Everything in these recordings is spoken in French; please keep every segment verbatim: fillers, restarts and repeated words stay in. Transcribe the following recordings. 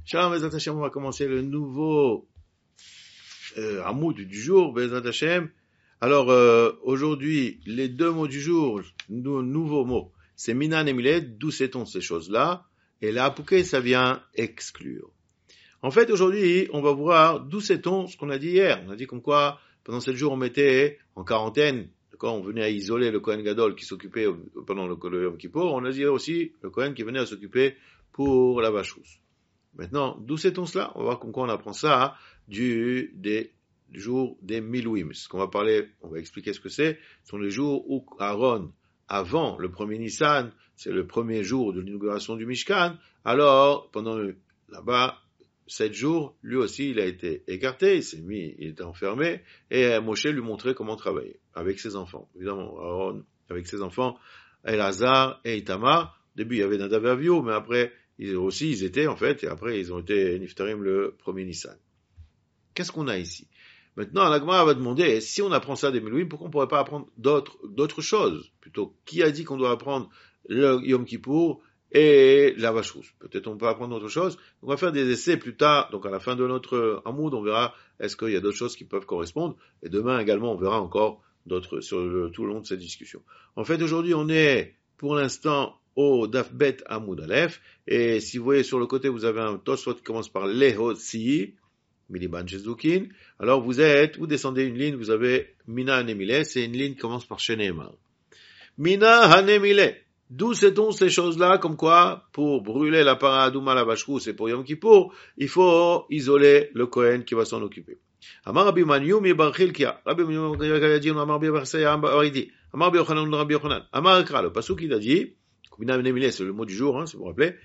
Shalom, Bezrat Hashem, on va commencer le nouveau euh, Hamoud du jour, Bezrat Hashem. Alors, euh, aujourd'hui, les deux mots du jour, nou, nouveaux mots, c'est Minan et Milet, d'où sait-on ces choses-là, et la Apouké, ça vient exclure. En fait, aujourd'hui, on va voir d'où sait-on ce qu'on a dit hier. On a dit comme quoi, pendant sept jours, on mettait en quarantaine, d'accord, on venait à isoler le Kohen Gadol qui s'occupait pendant le, le Yom Kippour, on a dit aussi le Kohen qui venait à s'occuper pour la vache rousse. Maintenant, d'où sait-on cela? On va voir comment on apprend ça du, des jours des Milouim. Ce qu'on va parler, on va expliquer ce que c'est. Ce sont les jours où Aaron, avant le premier Nissan, c'est le premier jour de l'inauguration du Mishkan. Alors, pendant le, là-bas, sept jours, lui aussi, il a été écarté, il s'est mis, il était enfermé, et Moshe lui montrait comment travailler avec ses enfants. Évidemment, Aaron, avec ses enfants, Elazar et Itamar. Au début, il y avait Nadav et Avihu, mais après, ils aussi, ils étaient, en fait, et après, ils ont été Niftarim le premier Nissan. Qu'est-ce qu'on a ici? Maintenant, la Gemara va demander, si on apprend ça des Milouim, pourquoi on ne pourrait pas apprendre d'autres, d'autres choses? Plutôt, qui a dit qu'on doit apprendre le Yom Kippour et la vache rousse? Peut-être on peut apprendre autre chose. On va faire des essais plus tard, donc à la fin de notre Hamoud, on verra est-ce qu'il y a d'autres choses qui peuvent correspondre. Et demain également, on verra encore d'autres sur le, tout le long de cette discussion. En fait, aujourd'hui, on est, pour l'instant, au Daf Bet Hamoud Aleph, et si vous voyez sur le côté, vous avez un Tosfot qui commence par Lehotzi, Miliban Shezukin, alors vous êtes, vous descendez une ligne, vous avez Mina Hanemile, c'est une ligne qui commence par Sheneemar. Mina Hanemile, d'où sait-on ces choses-là, comme quoi, pour brûler la para adouma, la vache rousse, et pour Yom Kippour, il faut isoler le Kohen qui va s'en occuper. Amar Rabbi Maniou mi bar Chilkia, Rabbi Maniou a dit, Amar Rabbi Barsaya, Amar Rabbi Yochanan, Rabbi Yochanan, Amar Ekra, le pasuk il a dit, c'est le mot du jour, hein, si vous vous rappelez.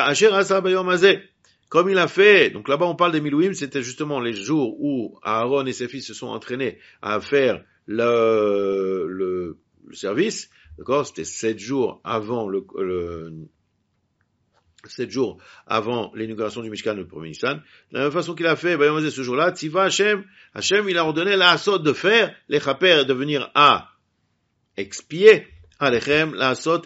Comme il a fait, donc là-bas on parle des Milouim, c'était justement les jours où Aaron et ses fils se sont entraînés à faire le, le, le service, d'accord, c'était sept jours avant le, le sept jours avant l'inauguration du Mishkan, le premier Nissan. De la même façon qu'il a fait, ben, ce jour-là, Tziva Hashem, Hashem il a ordonné la Asot de faire, les Chaper de venir à expier, Alechem, la Asot.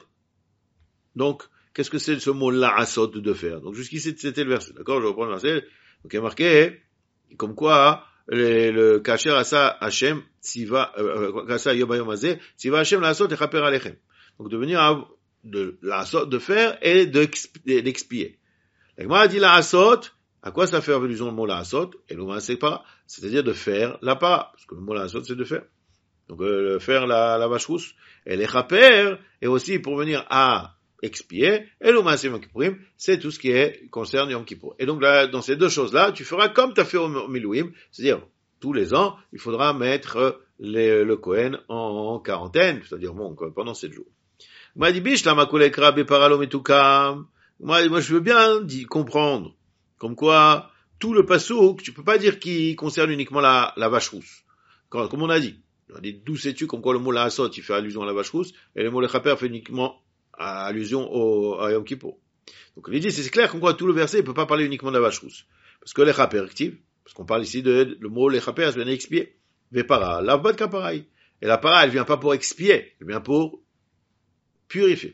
Donc, qu'est-ce que c'est ce mot la'asot de faire? Donc, jusqu'ici, c'était le verset. D'accord? Je reprends le verset. Donc, il y a marqué, comme quoi, le, le kasher asa Hashem, tziva, euh, kasa yobayom azeh, tziva Hashem la'asot et chaper alechem. Donc, de venir à, de la'asot de faire et d'expier. La Gemara dit la'asot, à quoi ça fait allusion le mot la'asot? Et l'on sait pas, c'est-à-dire de faire la para. Parce que le mot la'asot, c'est de faire. Donc, euh, faire la, la vache rousse. Et les chaper, et aussi pour venir à expier, et le Maaseh Yom Kippourim, c'est tout ce qui est, concerne Yom Kippour. Et donc là, dans ces deux choses-là, tu feras comme tu as fait au Milouim, c'est-à-dire, tous les ans, il faudra mettre les, le Kohen en, en quarantaine, c'est-à-dire, bon, pendant sept jours. Moi, dit, biche, la makoulek rabbe paralom etukam. Moi, moi, je veux bien dit, comprendre, comme quoi, tout le pasouk, tu peux pas dire qu'il concerne uniquement la, la vache rousse. Comme, comme on a dit. On a dit, d'où sais-tu, comme quoi le mot la asot, il fait allusion à la vache rousse, et le mot le chaper fait uniquement à allusion au, à Yom Kippour. Donc, il dit, c'est clair, comme quoi tout le verset, il peut pas parler uniquement de la vache rousse. Parce que les chaper active, parce qu'on parle ici de, le mot les chaper, ça vient expier. Vepara, la vodka pareil. Et la para, elle vient pas pour expier, elle vient pour purifier.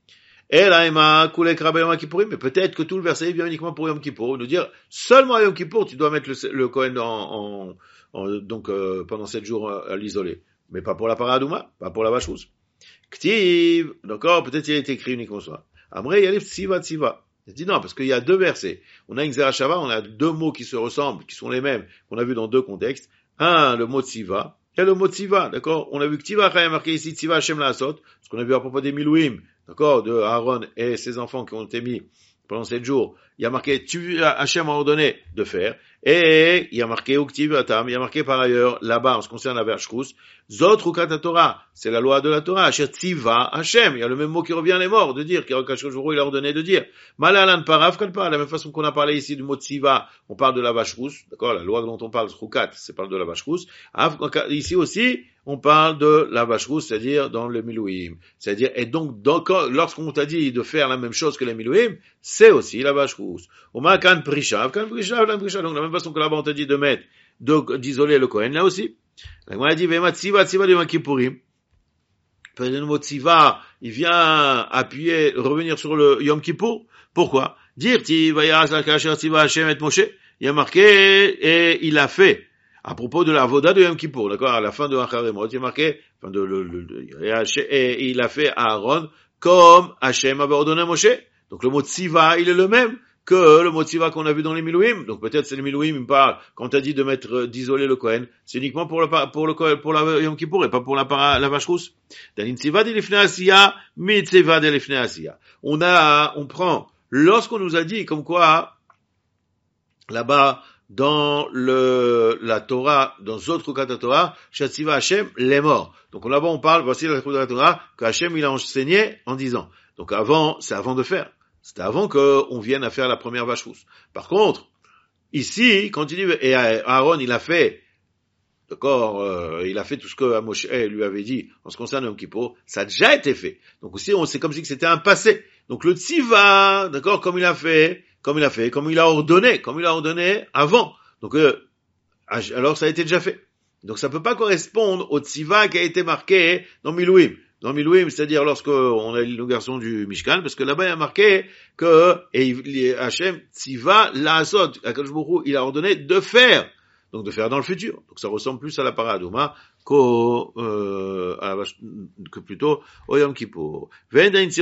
Et là, Emma, koulek rabbe Yom Kippourim, mais peut-être que tout le verset vient uniquement pour Yom Kippour. Nous dire, seulement à Yom Kippour, tu dois mettre le, le Kohen en, en, en donc, euh, pendant sept jours à, à l'isoler. Mais pas pour la para adouma, pas pour la vache rousse. Ktiv, d'accord, peut-être il a été écrit uniquement ça. Amré, yalif tsiva tsiva. Il dit non, parce qu'il y a deux versets. On a une Zerachava, on a deux mots qui se ressemblent, qui sont les mêmes, qu'on a vu dans deux contextes. Un, le mot tsiva, et le mot tsiva, d'accord? On a vu que tsiva, il y a marqué ici tsiva Hashem la'asot, ce qu'on a vu à propos des Milouim, d'accord, de Aaron et ses enfants qui ont été mis pendant sept jours. Il y a marqué tu Hashem a ordonné de faire, et il y a marqué uktiv atam, il y a marqué par ailleurs là-bas en ce qui concerne la vache rousse, zot rukat Torah, c'est la loi de la Torah, asher tziva Hashem, il y a le même mot qui revient les morts de dire, qui il a ordonné de dire. Malalan parav kalpa, la même façon qu'on a parlé ici du mot tziva, on parle de la vache rousse, d'accord, la loi dont on parle rukat, c'est parle de la vache rousse. Ici aussi, on parle de la vache rousse, c'est-à-dire dans le Milouim. C'est-à-dire, et donc, donc lorsqu'on t'a dit de faire la même chose que les Milouim, c'est aussi la vache rousse. Oma kan prishav, kan prishav, kan prishav. Donc, de la même façon que là-bas on t'a dit de mettre, de, d'isoler le Kohen, là aussi. On a dit, vema tziva, tziva de Yom Kippourim. Le mot tziva, il vient appuyer, revenir sur le Yom Kippour. Pourquoi? Dire, ti vayas al kasher tiva Hashem et Moshe. Il y a marqué, et il a fait. À propos de la voda de Yom Kippour, d'accord, à la fin de Acharemot, il y a marqué, enfin de, le, le, le, et il a fait à Aaron, comme Hashem avait ordonné à Moshe. Donc le mot tsiva, il est le même que le mot tsiva qu'on a vu dans les Milouim. Donc peut-être c'est les Milouim, il parle, quand t'as dit de mettre, d'isoler le Kohen, c'est uniquement pour le, pour le, pour la Yom Kippour et pas pour la, la vache rousse. Dans tsiva de l'ifnei asiya, mi tsiva de l'ifnei asiya. On a, on prend, lorsqu'on nous a dit, comme quoi, là-bas, dans le, la Torah, dans d'autres cas de la Torah, Shatziva Hashem, les morts. Donc là-bas, on parle, voici la de la Torah, que Hashem, il a enseigné en disant. Donc avant, c'est avant de faire. C'était avant qu'on vienne à faire la première vache rousse. Par contre, ici, quand il dit, et Aaron, il a fait, d'accord, euh, il a fait tout ce que Moshe lui avait dit en ce qui concerne Yom Kippour, ça a déjà été fait. Donc aussi, on, c'est comme si c'était un passé. Donc le Tziva, d'accord, comme il a fait, comme il a fait, comme il a ordonné, comme il a ordonné avant. Donc, euh, alors ça a été déjà fait. Donc ça peut pas correspondre au Tziva qui a été marqué dans Milouim. Dans Milouim, c'est-à-dire lorsque on a lu le garçon du Mishkan, parce que là-bas il y a marqué que, et Hachem Tziva l'asot, Akadosh Baruch Hu, il a ordonné de faire. Donc de faire dans le futur. Donc ça ressemble plus à la paradoma qu'au, euh, à la, que plutôt au Yom Kippour. On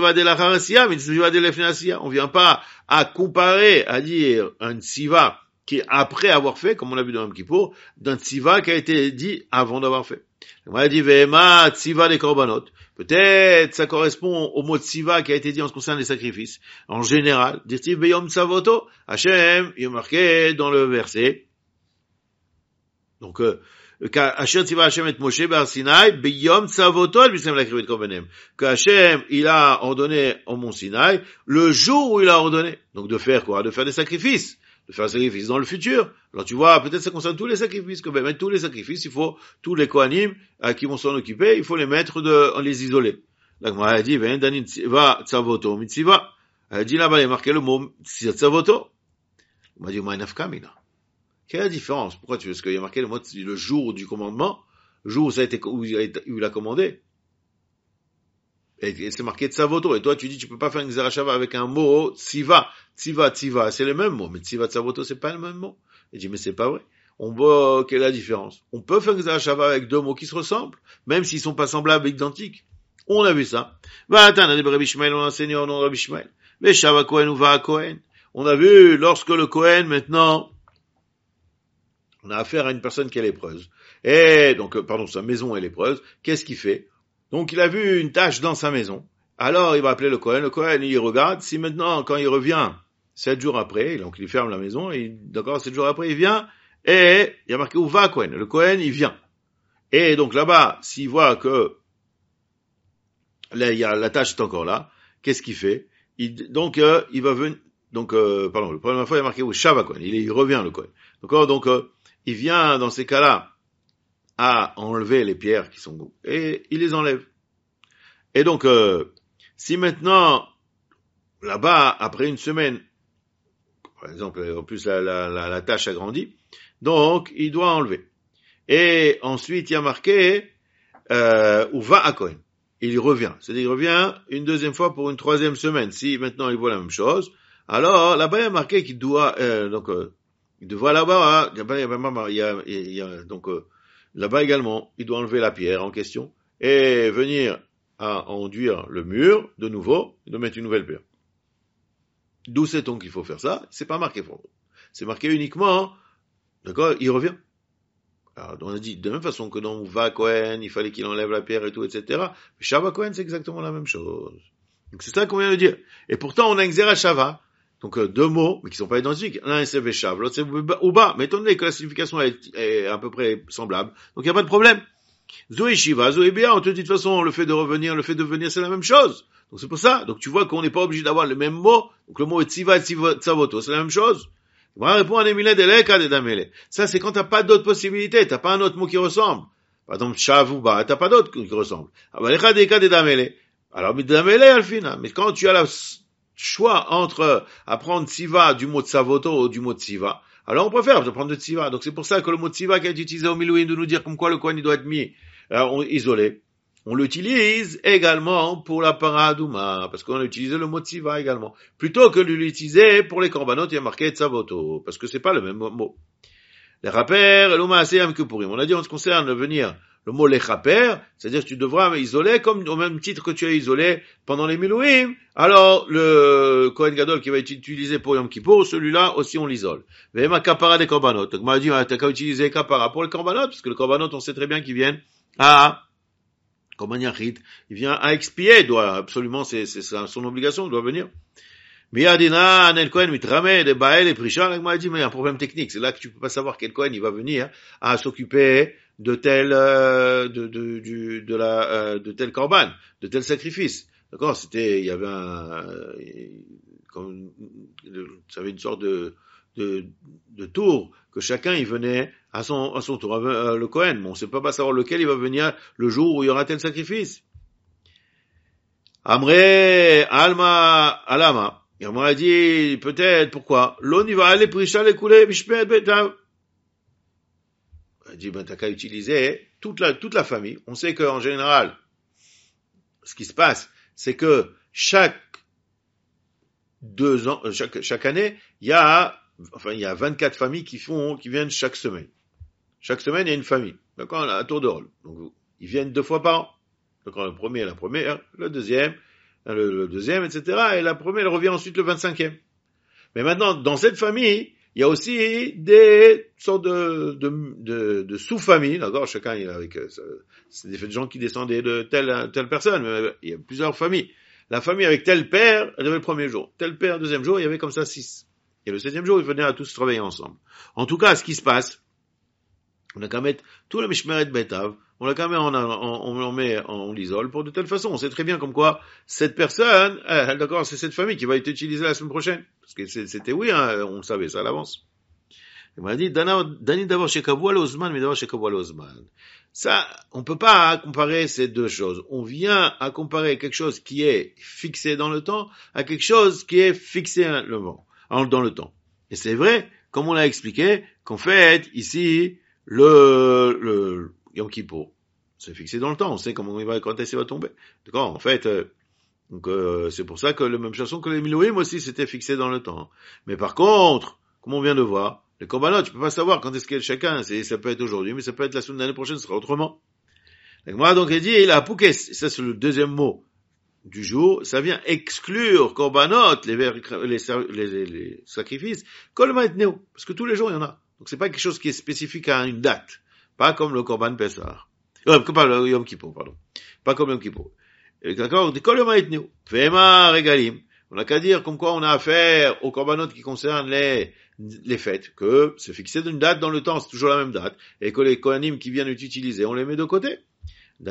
vient pas à comparer, à dire un tziva qui est après avoir fait, comme on l'a vu dans Yom Kippour, d'un tziva qui a été dit avant d'avoir fait. On a dit vema tziva des korbanot. Peut-être ça correspond au mot tziva qui a été dit en ce qui concerne les sacrifices. En général, dire-t-il beyom tsavoto, Hachem, il est marqué dans le verset. Donc, euh, Asher tiva Hashem et Moshe bar Sinai, beyom tzavoto el bisem lakriv et korbanem. Que Hashem, il a ordonné au mont Sinaï, le jour où il a ordonné. Donc, de faire quoi? De faire des sacrifices. De faire des sacrifices dans le futur. Alors, tu vois, peut-être ça concerne tous les sacrifices, que ben, mettre tous les sacrifices, il faut, tous les kohanim, euh, qui vont s'en occuper, il faut les mettre de, on les isoler. Donc, moi, elle dit, ben, danin tiva tzavoto mitziva. Elle dit là-bas, il y a marqué le mot tzavoto. On m'a dit, ma nafkamina. Quelle est la différence? Pourquoi tu veux? Parce qu'il y a marqué le mot, le jour du commandement, le jour où ça a été, où il a commandé. Et, et c'est marqué tsavoto. Et toi, tu dis, tu peux pas faire une xerashava avec un mot, tsiva, tsiva, tsiva. C'est le même mot. Mais tsiva, tsavoto, c'est pas le même mot. Il dit, mais c'est pas vrai. On voit, quelle est la différence? On peut faire une xerashava avec deux mots qui se ressemblent, même s'ils sont pas semblables, identiques. On a vu ça. Va attendre, on a Rabbi Shmuel, on a enseigné au nom de Rabbi Shmuel. Mais Shava Kohen ou Va Kohen. On a vu, lorsque le Kohen, maintenant, on a affaire à une personne qui est lépreuse. Et donc, pardon, sa maison est lépreuse. Qu'est-ce qu'il fait? Donc, il a vu une tache dans sa maison. Alors, il va appeler le Kohen. Le Kohen, il regarde. Si maintenant, quand il revient, sept jours après, donc il ferme la maison, et d'accord, sept jours après, il vient, et il y a marqué où va Kohen. Le Kohen, il vient. Et donc, là-bas, s'il voit que là, il y a, la tache est encore là, qu'est-ce qu'il fait? Il, donc, euh, il va venir, donc, euh, pardon, la première fois, il y a marqué où Shava Kohen. Il, il revient, le Kohen. D'accord? Donc, euh, il vient, dans ces cas-là, à enlever les pierres qui sont, et il les enlève. Et donc, euh, si maintenant, là-bas, après une semaine, par exemple, en plus la, la, la, la tâche a grandi, donc il doit enlever. Et ensuite, il y a marqué, euh, où va à Kohen. Il revient. C'est-à-dire, il revient une deuxième fois pour une troisième semaine. Si maintenant il voit la même chose, alors là-bas, il y a marqué qu'il doit, euh, donc, euh, il doit là-bas, il y a, il y a, il y a donc euh, là-bas également, il doit enlever la pierre en question et venir à enduire le mur de nouveau et de mettre une nouvelle pierre. D'où sait-on qu'il faut faire ça? C'est pas marqué pour nous. C'est marqué uniquement, d'accord, il revient. Alors, on a dit, de la même façon que dans Va Kohen, il fallait qu'il enlève la pierre et tout, et cetera. Mais Shava Kohen, c'est exactement la même chose. Donc c'est ça qu'on vient de dire. Et pourtant, on a un Xera Shava. Donc, euh, deux mots, mais qui sont pas identiques. L'un c'est Veshav, l'autre c'est Uba. Mais étant donné que la signification est, est à peu près semblable, donc il n'y a pas de problème. Zoé Shiva, Zoé Bia, on te dit de toute façon, le fait de revenir, le fait de venir, c'est la même chose. Donc c'est pour ça. Donc tu vois qu'on n'est pas obligé d'avoir le même mot. Donc le mot est Tziva et Tzavoto, c'est la même chose. On va répondre à Emile Deleka de Damele. Ça, c'est quand t'as pas d'autres possibilités, t'as pas un autre mot qui ressemble. Par exemple, Shav ou Ba, t'as pas d'autre qui ressemble. Alors, mais Damele, Alfina. Mais quand tu as la choix entre apprendre Tziva du mot Tzavoto ou du mot Tziva, alors on préfère prendre de Tziva. Donc c'est pour ça que le mot Tziva qui a été utilisé au Milouim de nous dire comme quoi le Kohen il doit être mis, alors, on, isolé. on l'utilise également pour la paradouma, parce qu'on a utilisé le mot tziva également, plutôt que de l'utiliser pour les korbanot, il y a marqué tzavoto, parce que c'est pas le même mot. Les rapers, le maaseh yom kippourim. On a dit en ce qui concerne venir le mot les rapers, c'est-à-dire que tu devras isoler comme au même titre que tu as isolé pendant les milouim. Alors le Kohen Gadol qui va être utilisé pour Yom Kippour, celui-là aussi on l'isole. Vema kapara des korbanot. Donc on m'a dit t'as qu'à utiliser kapara pour les korbanot, parce que le korbanot on sait très bien qu'ils viennent à comme un yachid, il vient à expier, doit absolument c'est c'est son obligation, il doit venir. Miyadina, Anel Cohen, Mitrame, de Baël et Prisha, là, m'a dit, mais il y a un problème technique. C'est là que tu peux pas savoir quel Cohen il va venir à s'occuper de tel, euh, de, de, du, de la, euh, de tel korban, de tel sacrifice. D'accord? C'était, il y avait un, euh, comme, ça avait une sorte de, de, de tour que chacun il venait à son, à son tour. Euh, le Cohen, bon, on sait pas pas savoir lequel il va venir le jour où il y aura tel sacrifice. Amre, Alma, Alama. Et on m'a dit, peut-être, pourquoi? L'on y va aller prisha les coulées, bishpet betav. On a dit, ben, t'as qu'à utiliser toute la, toute la famille. On sait qu'en général, ce qui se passe, c'est que chaque deux ans, chaque, chaque année, il y a, enfin, il y a vingt-quatre familles qui font, qui viennent chaque semaine. Chaque semaine, il y a une famille. D'accord? À tour de rôle. Donc, ils viennent deux fois par an. Donc, le premier, la première, le deuxième, Le, le deuxième, et cetera. Et la première, elle revient ensuite le vingt-cinquième. Mais maintenant, dans cette famille, il y a aussi des sortes de, de, de, de sous-familles, d'accord? Chacun, il a avec, c'est des gens qui descendaient de telle, telle personne, mais il y a plusieurs familles. La famille avec tel père, elle avait le premier jour. Tel père, deuxième jour, il y avait comme ça six. Et le septième jour, ils venaient à tous travailler ensemble. En tout cas, ce qui se passe, on a qu'à mettre tout le mishmeret betav, on l'a quand même, on, on, on met, on l'isole pour de telle façon. On sait très bien comme quoi cette personne, euh, d'accord, c'est cette famille qui va être utilisée la semaine prochaine. Parce que c'était oui, hein, on le savait ça à l'avance. Il m'a dit, Dani d'abord chez Kaboual Osman, mais d'abord chez Kaboual Osman. Ça, on peut pas comparer ces deux choses. On vient à comparer quelque chose qui est fixé dans le temps à quelque chose qui est fixé dans le temps. Et c'est vrai, comme on l'a expliqué, qu'en fait, ici, le, le, Yom Kippour, c'est fixé dans le temps, on sait comment il va, quand est-ce qu'il va tomber. D'accord? En fait, euh, donc, euh, c'est pour ça que la même chanson que les Milouim aussi, c'était fixé dans le temps. Mais par contre, comme on vient de voir, les korbanot, tu peux pas savoir quand est-ce qu'il y a chacun, c'est, ça peut être aujourd'hui, mais ça peut être la semaine de l'année prochaine, ce sera autrement. Moi, donc, il dit, il a pouké, ça c'est le deuxième mot du jour, ça vient exclure korbanot, les, les, les, les, les sacrifices, kolma et neo, parce que tous les jours il y en a. Donc c'est pas quelque chose qui est spécifique à une date. Pas comme le Korban Pessah. Euh, pas le Yom Kippour, pardon. Pas comme Yom Kippour. D'accord? Des Kol Yom Ha'itneu. Fema Regalim. On n'a qu'à dire comme quoi on a affaire aux Korbanot qui concernent les, les fêtes, que c'est fixé d'une date dans le temps, c'est toujours la même date, et que les Kohanim qui viennent l'utiliser, on les met de côté. On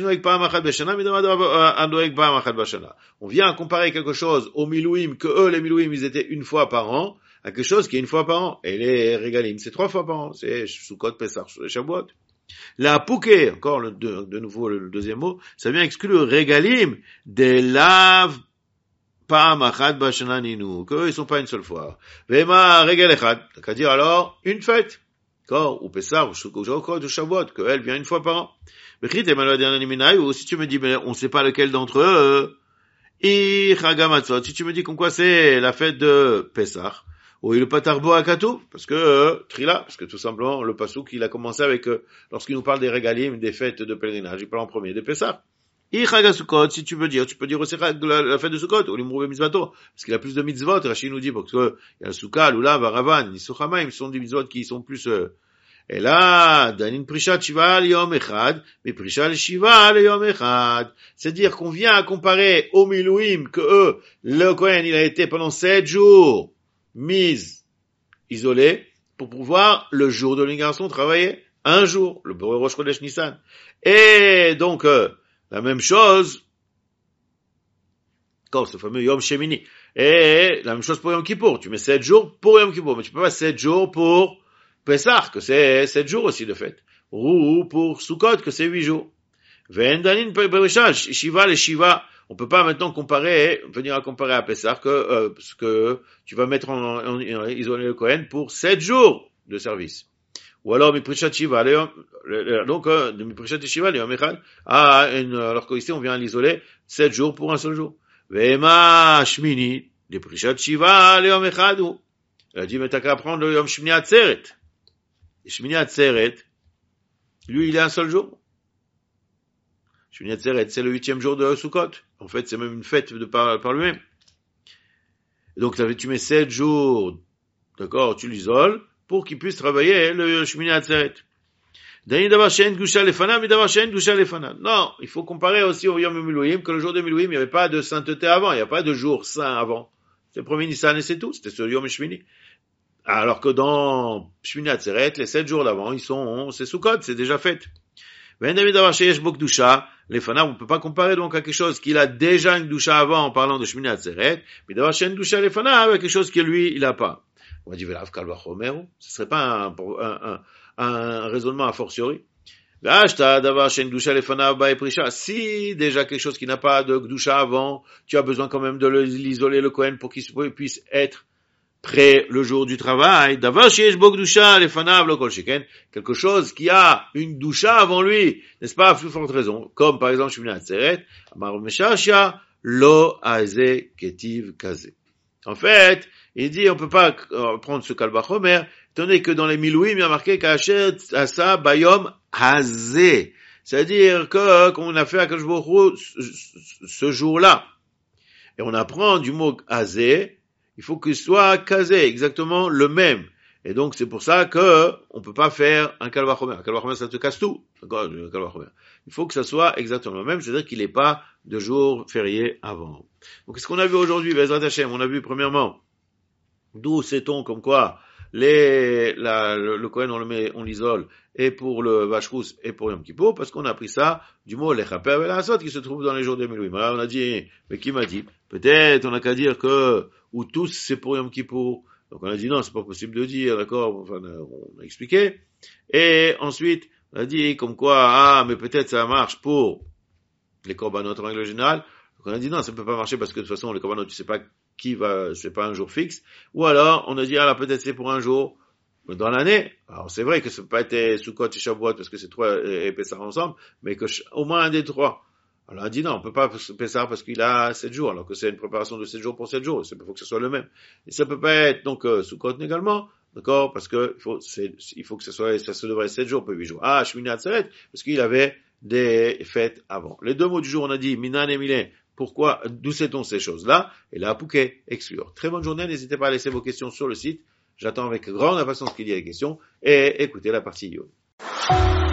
vient à comparer quelque chose aux Milouim, que eux, les Milouim, ils étaient une fois par an, à quelque chose qui est une fois par an. Et les Regalim, c'est trois fois par an. C'est Sukkot, Pessah, Shavuot. La Pouké, encore le, de, de nouveau le, le deuxième mot, ça vient exclure Regalim des laves Pa'am Achad Bashana Ninu, qu'eux, ils sont pas une seule fois. Vema Regal Echad, t'as dire alors, une fête. D'accord? Ou Pessah, ou Sukkot, ou Shavuot, qu'elle vient une fois par an. Mais ou si tu me dis, mais on sait pas lequel d'entre eux, I Chagamatzot, si tu me dis comme quoi c'est la fête de Pessah, ou il le patarbo à Katou, parce que, euh, Trila, parce que tout simplement, le Passouk, il a commencé avec, euh, lorsqu'il nous parle des Regalim, des fêtes de pèlerinage, il parle en premier des Pessah. I Chagasukot, si tu veux dire, tu peux dire aussi la, la fête de Sukkot, ou l'Imrouvé Mitzvato, parce qu'il a plus de mitzvot, Rachid nous dit, parce que, il y a le Sukkah, l'Ulav, Aravan, Nisuchamaim, ce sont des mitzvot qui sont plus, euh, et là, Danin Prishat Shiva Yom Echad, mais Prishat Shiva Yom Echad. C'est-à-dire qu'on vient à comparer aux Milouim que eux, le Kohen, il a été pendant sept jours mis, isolé, pour pouvoir, le jour de l'ingration, travailler un jour, le Rosh Chodesh Nissan. Et donc, euh, la même chose, comme ce fameux Yom Shemini. Et la même chose pour Yom Kippour. Tu mets sept jours pour Yom Kippour, mais tu peux pas sept jours pour Pessah, que c'est sept jours aussi de fête. Ou pour Sukkot, que c'est huit jours. Vendanin Perishach, Shiva les Shiva. On peut pas maintenant comparer, venir à comparer à Pessah que, euh, parce que tu vas mettre en, en, en isoler le Kohen pour sept jours de service. Ou alors, Miprishat Shiva, donc, euh, de Miprishat Shiva, Léom Echad, ah, une, alors qu'ici, on vient l'isoler sept jours pour un seul jour. Vema Shmini, Miprishat Shiva, Léom Echad, il a dit, mais t'as qu'à prendre le Yom Shmini Atzeret. Et Shmini Atzeret, lui, il est un seul jour. Shmini Atzeret, c'est le huitième jour de Sukkot. En fait, c'est même une fête de par, par lui-même. Et donc, tu mets sept jours, d'accord, tu l'isoles, pour qu'il puisse travailler le Shmini Atzeret. Non, il faut comparer aussi au Yom Milouim, que le jour de Milouim, il n'y avait pas de sainteté avant, il n'y a pas de jour saint avant. C'était le premier Nissan et c'est tout, c'était ce Yom Shmini. Alors que dans Shmini Atzeret, les sept jours d'avant, ils sont, c'est Sukkot, c'est déjà fait. On ne peut pas comparer donc à quelque chose qu'il a déjà une doucha avant en parlant de Shmini Atzeret, mais d'avoir une doucha lefana avec quelque chose que lui, il n'a pas. On va dire, ce serait pas un, un, un, un raisonnement a fortiori. Si déjà quelque chose qui n'a pas de doucha avant, tu as besoin quand même de l'isoler le Kohen pour qu'il puisse être près le jour du travail, quelque chose qui a une doucha avant lui, n'est-ce pas, à plus forte raison, comme par exemple Shmini Atzeret, lo aze ketiv kaze. En fait, il dit, on peut pas prendre ce Kal Vachomer, étant donné que dans les Milouim, il y a marqué Kasher Asa Bayom Hazé. C'est-à-dire que, comme on a fait à Kadosh Baruch Hu ce jour-là, et on apprend du mot Hazé, il faut qu'il soit casé, exactement le même. Et donc, c'est pour ça que on peut pas faire un Kal Vachomer. Un Kal Vachomer, ça te casse tout. D'accord? Kal Vachomer. Il faut que ça soit exactement le même, c'est-à-dire qu'il n'est pas de jour férié avant. Donc, qu'est-ce qu'on a vu aujourd'hui, Bezrat Hashem? On a vu, premièrement, d'où sait-on comme quoi les, la, le, le Kohen, on le met, on l'isole, et pour le Vacherous, et pour Yom Kippour, parce qu'on a pris ça du mot Lechaper Velasot, qui se trouve dans les jours des Milouim. Alors, on a dit, mais qui m'a dit? Peut-être, on n'a qu'à dire que, ou tous, c'est pour Yom Kippour. Donc, on a dit non, c'est pas possible de dire, d'accord, enfin, on a expliqué. Et ensuite, on a dit, comme quoi, ah, mais peut-être ça marche pour les corbanotes en règle générale. Donc, on a dit non, ça peut pas marcher parce que de toute façon, les corbanotes, tu sais pas qui va, c'est pas un jour fixe. Ou alors, on a dit, ah là, peut-être c'est pour un jour dans l'année. Alors, c'est vrai que ça peut pas être Sukkot et Shavuot parce que c'est trois et Pessah ensemble, mais que au moins un des trois. Alors, on a dit non, on peut pas Pessah parce qu'il a sept jours, alors que c'est une préparation de sept jours pour sept jours. Il faut que ce soit le même. Et ça peut pas être, donc, euh, Sukkot également. D'accord? Parce que, il faut, c'est, il faut que ce soit, ça se devrait être sept jours, pas huit jours. Ah, Shmini Atzeret, parce qu'il avait des fêtes avant. Les deux mots du jour, on a dit, Minan et Milé. Pourquoi, d'où sait-on ces choses-là? Et là, Pouquet, exclure. Très bonne journée, n'hésitez pas à laisser vos questions sur le site. J'attends avec grande impatience qu'il y ait des questions. Et écoutez la partie Yod.